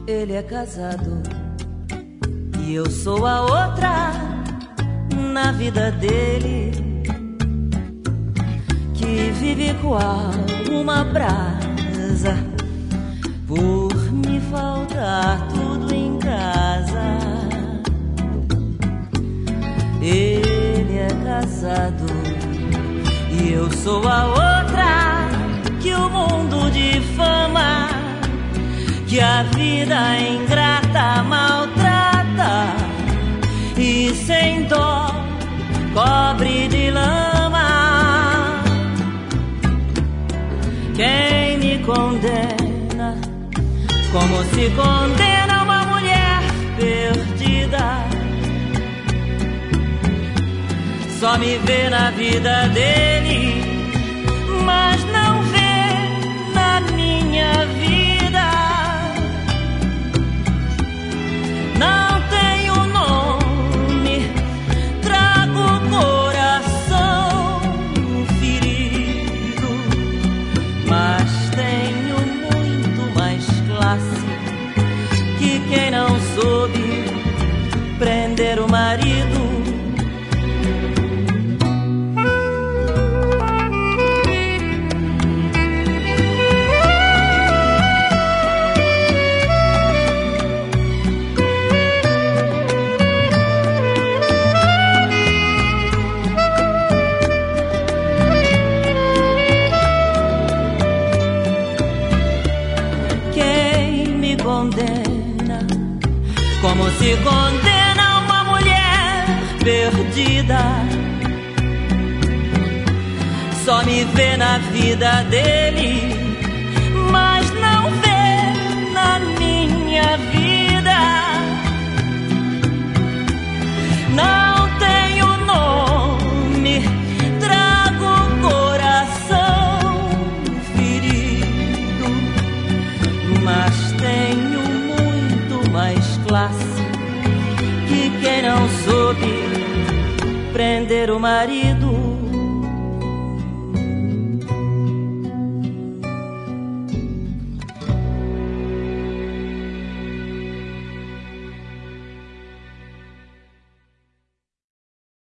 Ele é casado e eu sou a outra na vida dele, que vive qual uma brasa por me faltar tudo em casa. Ele é casado e eu sou a outra que o mundo difama, que a vida ingrata maltrata e sem dó cobre de lama. Quem me condena como se condena uma mulher perdida? Só me vê na vida dele, mas não vê na minha vida. Não tenho nome, trago o coração ferido, mas tenho muito mais classe que quem não soube prender o marido. Como se condena uma mulher perdida? Só me vê na vida dele, mas não vê na minha vida. Não tenho nome, trago o coração ferido, mas tenho muito mais classe que quem não soube prender o marido.